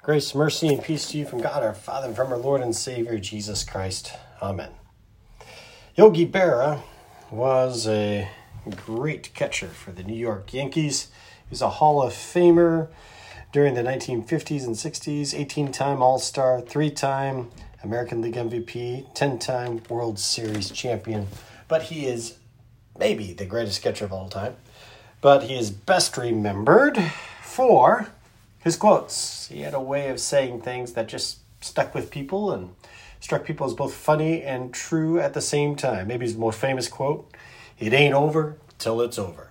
Grace, mercy, and peace to you from God our Father and from our Lord and Savior, Jesus Christ. Amen. Yogi Berra was a great catcher for the New York Yankees. He was a Hall of Famer during the 1950s and 60s, 18-time All-Star, 3-time American League MVP, 10-time World Series champion. But he is maybe the greatest catcher of all time. But he is best remembered for his quotes. He had a way of saying things that just stuck with people and struck people as both funny and true at the same time. Maybe his most famous quote, "It ain't over till it's over."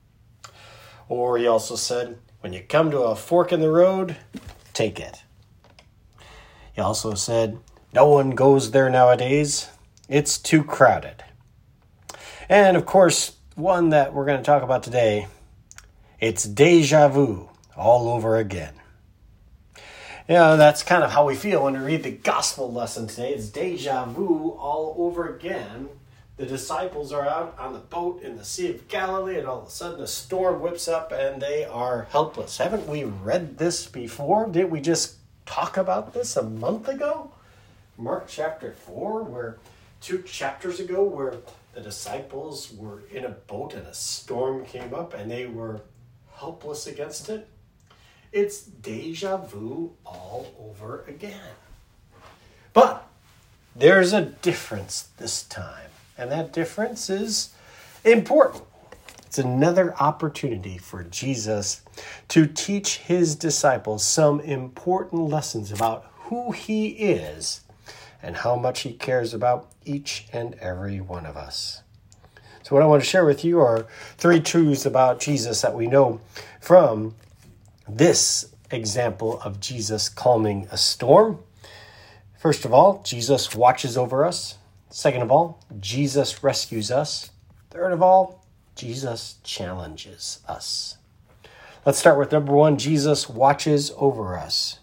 Or he also said, "When you come to a fork in the road, take it." He also said, "No one goes there nowadays. It's too crowded." And of course, one that we're going to talk about today, it's deja vu all over again. You know, that's kind of how we feel when we read the gospel lesson today. It's deja vu all over again. The disciples are out on the boat in the Sea of Galilee, and all of a sudden a storm whips up and they are helpless. Haven't we read this before? Didn't we just talk about this a month ago? Mark chapter 4, where 2 chapters ago, where the disciples were in a boat and a storm came up and they were helpless against it. It's deja vu all over again. But there's a difference this time, and that difference is important. It's another opportunity for Jesus to teach his disciples some important lessons about who he is and how much he cares about each and every one of us. So what I want to share with you are 3 truths about Jesus that we know from this example of Jesus calming a storm. First of all, Jesus watches over us. Second of all, Jesus rescues us. Third of all, Jesus challenges us. Let's start with number 1, Jesus watches over us.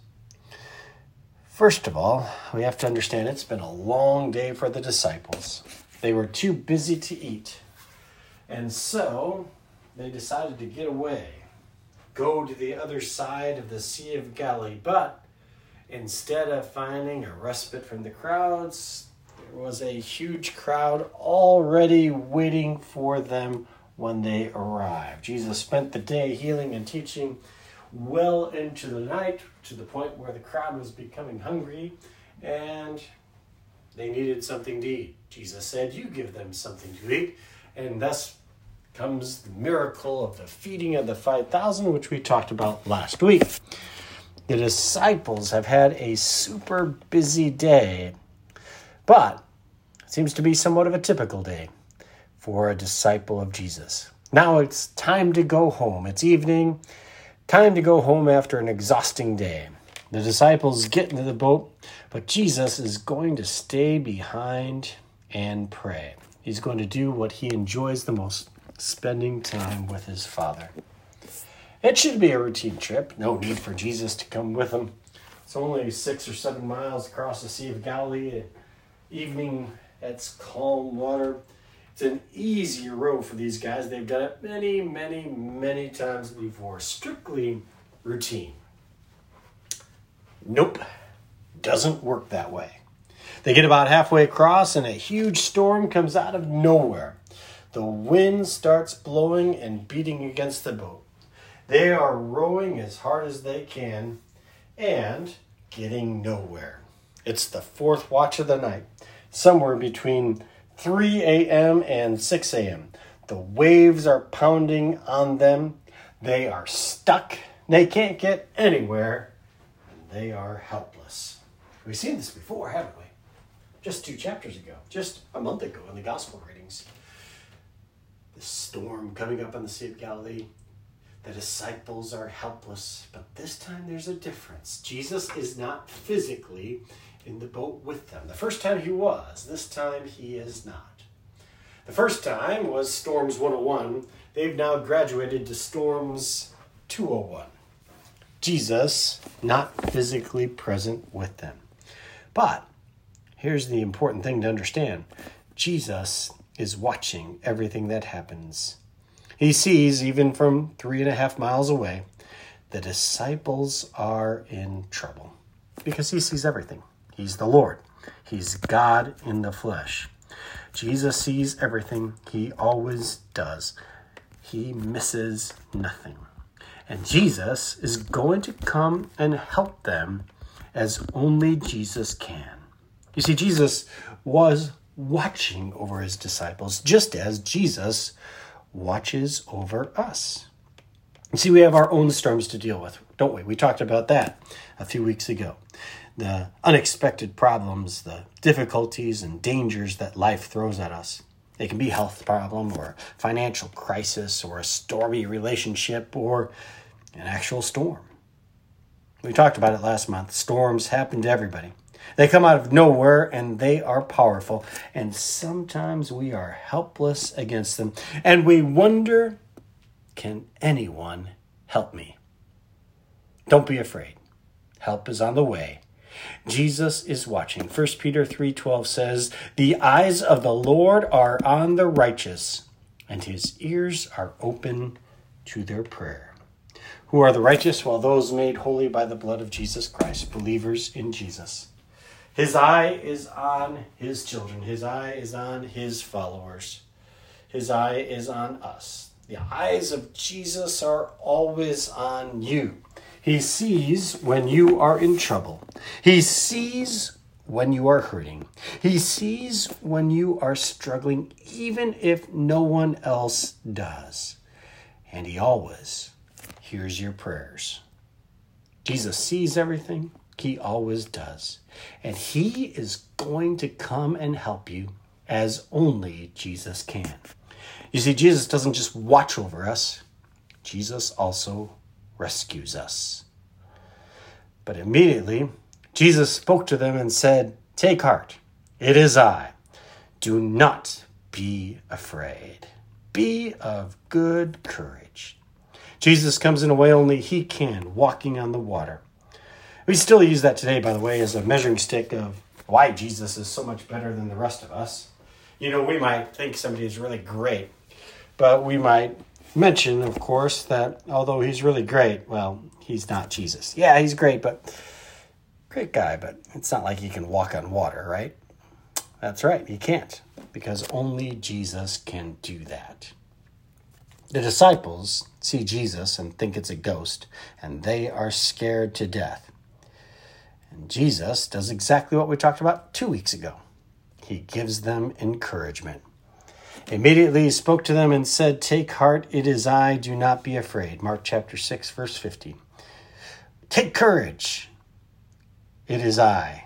First of all, we have to understand it's been a long day for the disciples. They were too busy to eat. And so they decided to get away, go to the other side of the Sea of Galilee. But instead of finding a respite from the crowds, there was a huge crowd already waiting for them when they arrived. Jesus spent the day healing and teaching well into the night, to the point where the crowd was becoming hungry and they needed something to eat. Jesus said, "You give them something to eat." And thus comes the miracle of the feeding of the 5,000, which we talked about last week. The disciples have had a super busy day, but it seems to be somewhat of a typical day for a disciple of Jesus. Now it's time to go home. It's evening, time to go home after an exhausting day. The disciples get into the boat, but Jesus is going to stay behind and pray. He's going to do what he enjoys the most, spending time with his Father. It should be a routine trip. No need for Jesus to come with them. It's only 6 or 7 miles across the Sea of Galilee. Evening, it's calm water. It's an easy row for these guys. They've done it many, many, many times before. Strictly routine. Nope. Doesn't work that way. They get about halfway across and a huge storm comes out of nowhere. The wind starts blowing and beating against the boat. They are rowing as hard as they can and getting nowhere. It's the 4th watch of the night, somewhere between 3 a.m. and 6 a.m. The waves are pounding on them. They are stuck. They can't get anywhere. And they are helpless. We've seen this before, haven't we? Just 2 chapters ago, just a month ago in the gospel readings. The storm coming up on the Sea of Galilee. The disciples are helpless, but this time there's a difference. Jesus is not physically in the boat with them. The first time he was, this time he is not. The first time was Storms 101. They've now graduated to Storms 201. Jesus not physically present with them. But here's the important thing to understand. Jesus is watching everything that happens. He sees, even from 3.5 miles away, the disciples are in trouble because he sees everything. He's the Lord. He's God in the flesh. Jesus sees everything. He always does. He misses nothing. And Jesus is going to come and help them as only Jesus can. You see, Jesus was watching over his disciples just as Jesus watches over us. You see, we have our own storms to deal with, don't we? We talked about that a few weeks ago. The unexpected problems, the difficulties and dangers that life throws at us. It can be a health problem or financial crisis or a stormy relationship or an actual storm. We talked about it last month. Storms happen to everybody. They come out of nowhere and they are powerful. And sometimes we are helpless against them. And we wonder, can anyone help me? Don't be afraid. Help is on the way. Jesus is watching. 1 Peter 3:12 says, "The eyes of the Lord are on the righteous, and his ears are open to their prayer." Who are the righteous? Well, those made holy by the blood of Jesus Christ, believers in Jesus. His eye is on his children. His eye is on his followers. His eye is on us. The eyes of Jesus are always on you. He sees when you are in trouble. He sees when you are hurting. He sees when you are struggling, even if no one else does. And he always hears your prayers. Jesus sees everything. He always does. And he is going to come and help you as only Jesus can. You see, Jesus doesn't just watch over us. Jesus also rescues us. But immediately, Jesus spoke to them and said, "Take heart, it is I. Do not be afraid. Be of good courage." Jesus comes in a way only he can, walking on the water. We still use that today, by the way, as a measuring stick of why Jesus is so much better than the rest of us. You know, we might think somebody is really great, but we might mention, of course, that although he's really great, well, he's not Jesus. Yeah, he's great, but great guy, but it's not like he can walk on water, right? That's right, he can't, because only Jesus can do that. The disciples see Jesus and think it's a ghost, and they are scared to death. And Jesus does exactly what we talked about 2 weeks ago. He gives them encouragement. Immediately he spoke to them and said, "Take heart, it is I, do not be afraid." Mark chapter 6, verse 50. Take courage, it is I.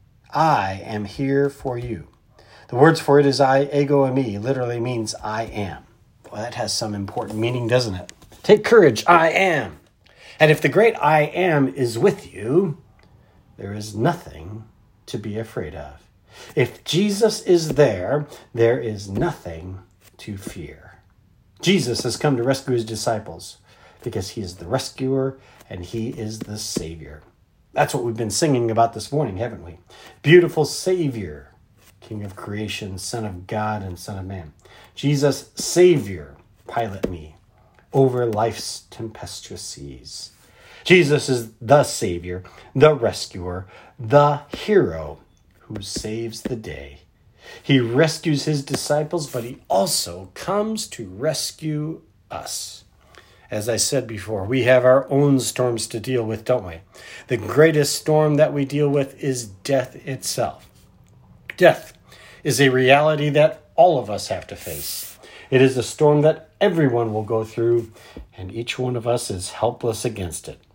I am here for you. The words for "it is I," ego eimi, literally means I am. Well, that has some important meaning, doesn't it? Take courage, I am. And if the great I am is with you, there is nothing to be afraid of. If Jesus is there, there is nothing to fear. Jesus has come to rescue his disciples because he is the rescuer and he is the Savior. That's what we've been singing about this morning, haven't we? Beautiful Savior, King of creation, Son of God and Son of man. Jesus, Savior, pilot me over life's tempestuous seas. Jesus is the Savior, the rescuer, the hero who saves the day. He rescues his disciples, but he also comes to rescue us. As I said before, we have our own storms to deal with, don't we? The greatest storm that we deal with is death itself. Death is a reality that all of us have to face. It is a storm that everyone will go through, and each one of us is helpless against it.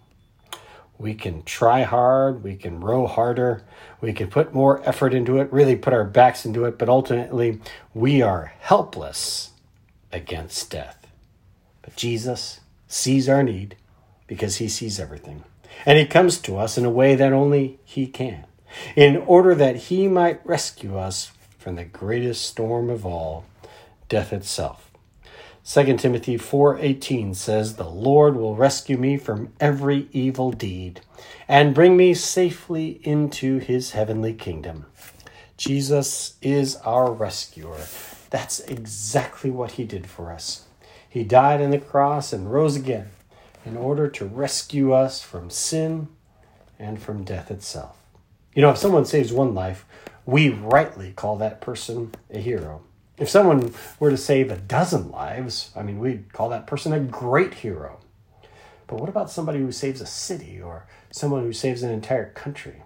We can try hard, we can row harder, we can put more effort into it, really put our backs into it, but ultimately we are helpless against death. But Jesus sees our need because he sees everything. And he comes to us in a way that only he can, in order that he might rescue us from the greatest storm of all, death itself. 2 Timothy 4:18 says, "The Lord will rescue me from every evil deed and bring me safely into his heavenly kingdom." Jesus is our rescuer. That's exactly what he did for us. He died on the cross and rose again. in order to rescue us from sin and from death itself. You know, if someone saves one life, we rightly call that person a hero. If someone were to save a dozen lives, we'd call that person a great hero. But what about somebody who saves a city or someone who saves an entire country?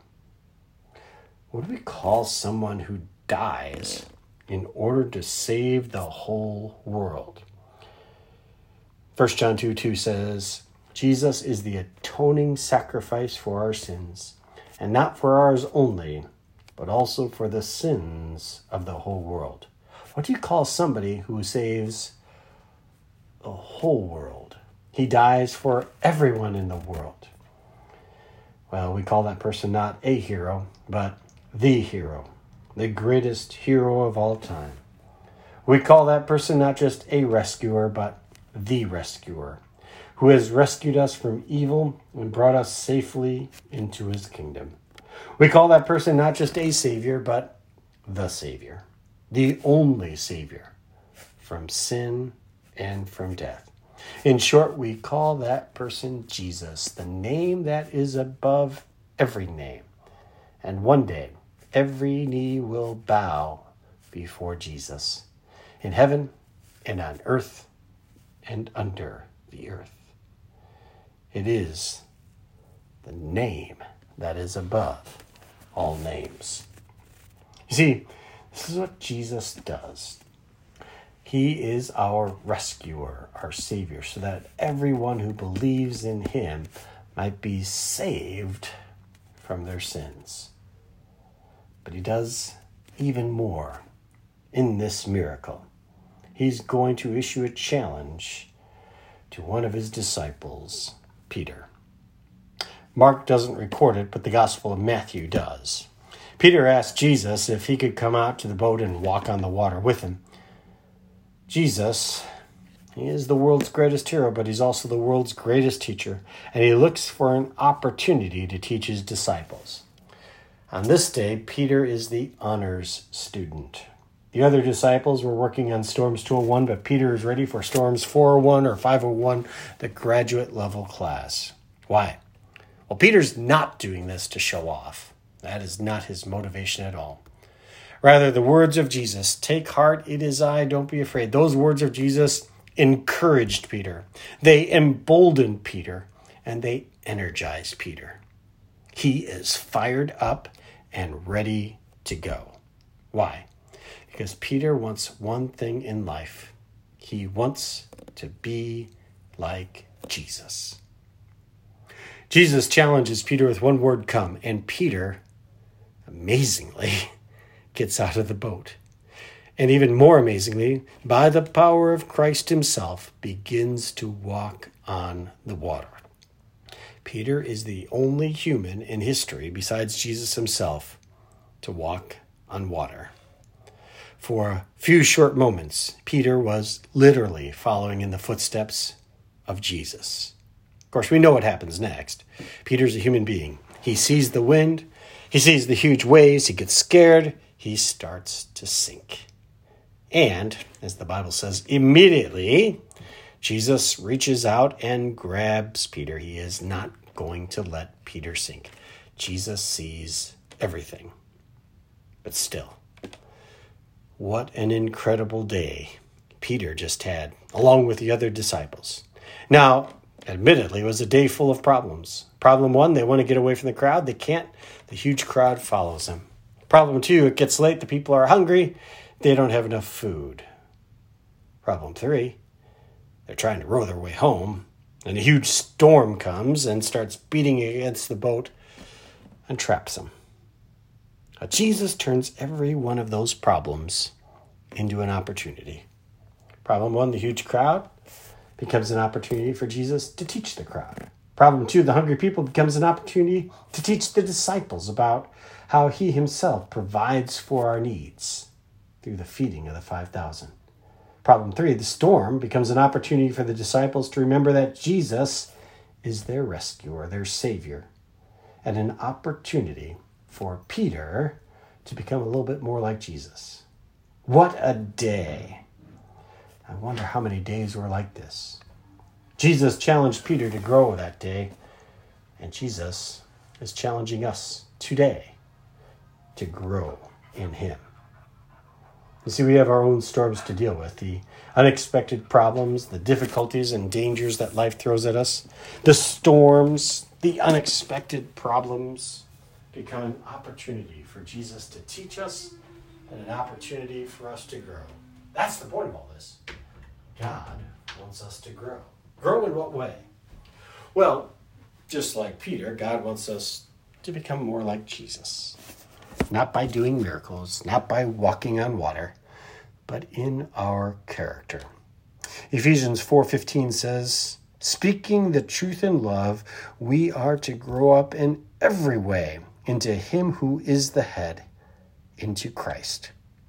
What do we call someone who dies in order to save the whole world? 1 John 2:2 says, Jesus is the atoning sacrifice for our sins, and not for ours only, but also for the sins of the whole world. What do you call somebody who saves the whole world? He dies for everyone in the world. Well, we call that person not a hero, but the hero, the greatest hero of all time. We call that person not just a rescuer, but the rescuer, who has rescued us from evil and brought us safely into his kingdom. We call that person not just a savior, but the Savior, the only Savior from sin and from death. In short, we call that person Jesus, the name that is above every name. And one day, every knee will bow before Jesus, in heaven and on earth and under the earth. It is the name that is above all names. You see, this is what Jesus does. He is our rescuer, our Savior, so that everyone who believes in him might be saved from their sins. But he does even more in this miracle. He's going to issue a challenge to one of his disciples, Peter. Mark doesn't record it, but the Gospel of Matthew does. Peter asked Jesus if he could come out to the boat and walk on the water with him. Jesus, he is the world's greatest hero, but he's also the world's greatest teacher, and he looks for an opportunity to teach his disciples. On this day, Peter is the honors student. The other disciples were working on Storms 201, but Peter is ready for Storms 401 or 501, the graduate level class. Why? Well, Peter's not doing this to show off. That is not his motivation at all. Rather, the words of Jesus, "Take heart, it is I, don't be afraid." Those words of Jesus encouraged Peter. They emboldened Peter, and they energized Peter. He is fired up and ready to go. Why? Because Peter wants one thing in life. He wants to be like Jesus. Jesus challenges Peter with one word, "Come," and Peter, amazingly, gets out of the boat. And even more amazingly, by the power of Christ himself, begins to walk on the water. Peter is the only human in history, besides Jesus himself, to walk on water. For a few short moments, Peter was literally following in the footsteps of Jesus. Of course, we know what happens next. Peter's a human being. He sees the wind. He sees the huge waves. He gets scared. He starts to sink. And, as the Bible says, immediately, Jesus reaches out and grabs Peter. He is not going to let Peter sink. Jesus sees everything. But still, what an incredible day Peter just had, along with the other disciples. Now, admittedly, it was a day full of problems. Problem one, they want to get away from the crowd. They can't. The huge crowd follows them. Problem two, it gets late. The people are hungry. They don't have enough food. Problem three, they're trying to row their way home, and a huge storm comes and starts beating against the boat and traps them. But Jesus turns every one of those problems into an opportunity. Problem one, the huge crowd, becomes an opportunity for Jesus to teach the crowd. Problem two, the hungry people, becomes an opportunity to teach the disciples about how he himself provides for our needs through the feeding of the 5,000. Problem three, the storm, becomes an opportunity for the disciples to remember that Jesus is their rescuer, their Savior, and an opportunity for Peter to become a little bit more like Jesus. What a day. I wonder how many days were like this. Jesus challenged Peter to grow that day, and Jesus is challenging us today to grow in him. You see, we have our own storms to deal with, the unexpected problems, the difficulties and dangers that life throws at us. The storms, the unexpected problems become an opportunity for Jesus to teach us and an opportunity for us to grow. That's the point of all this. God wants us to grow. Grow in what way? Well, just like Peter, God wants us to become more like Jesus. Not by doing miracles, not by walking on water, but in our character. Ephesians 4:15 says, speaking the truth in love, we are to grow up in every way into him who is the head, into Christ.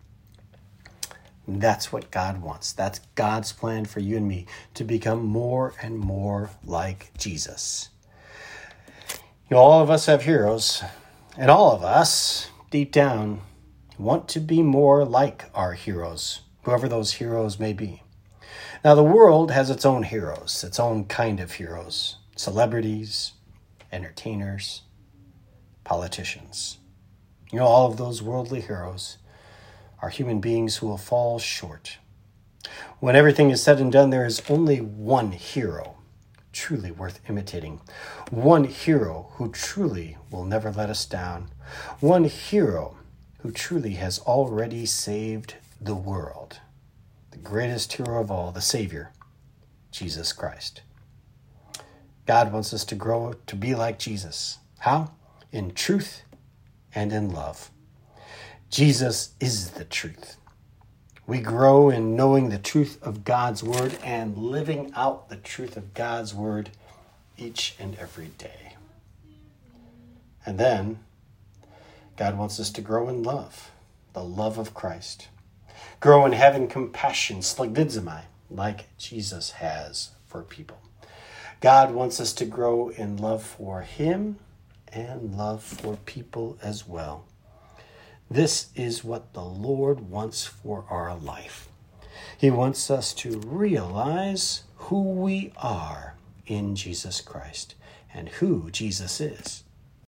That's what God wants. That's God's plan for you and me, to become more and more like Jesus. You know, all of us have heroes, and all of us, deep down, want to be more like our heroes, whoever those heroes may be. Now, the world has its own heroes, its own kind of heroes, celebrities, entertainers, politicians. You know, all of those worldly heroes are human beings who will fall short. When everything is said and done, there is only one hero truly worth imitating. One hero who truly will never let us down. One hero who truly has already saved the world. The greatest hero of all, the Savior, Jesus Christ. God wants us to grow to be like Jesus. How? In truth and in love. Jesus is the truth. We grow in knowing the truth of God's word and living out the truth of God's word each and every day. And then God wants us to grow in love, the love of Christ. Grow in having compassion, splagdidzomai, like Jesus has for people. God wants us to grow in love for him and love for people as well. This is what the Lord wants for our life. He wants us to realize who we are in Jesus Christ and who Jesus is.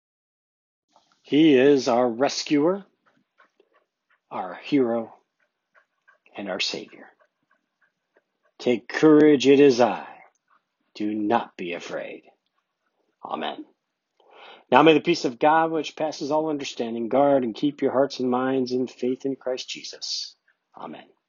He is our rescuer, our hero, and our Savior. Take courage, it is I. Do not be afraid. Amen. Now may the peace of God, which passes all understanding, guard and keep your hearts and minds in faith in Christ Jesus. Amen.